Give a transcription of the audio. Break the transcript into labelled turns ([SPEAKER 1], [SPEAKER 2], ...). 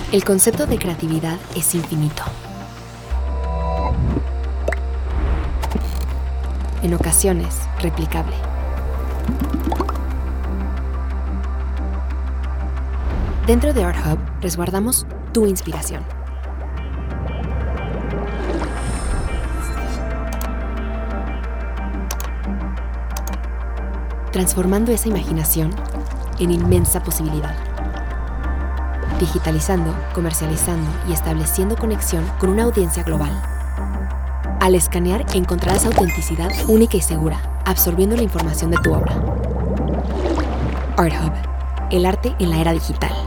[SPEAKER 1] El concepto de creatividad es infinito. En ocasiones, replicable. Dentro de Art Hub resguardamos tu inspiración. Transformando esa imaginación en inmensa posibilidad. Digitalizando, comercializando y estableciendo conexión con una audiencia global. Al escanear encontrarás autenticidad única y segura, absorbiendo la información de tu obra. Art Hub, el arte en la era digital.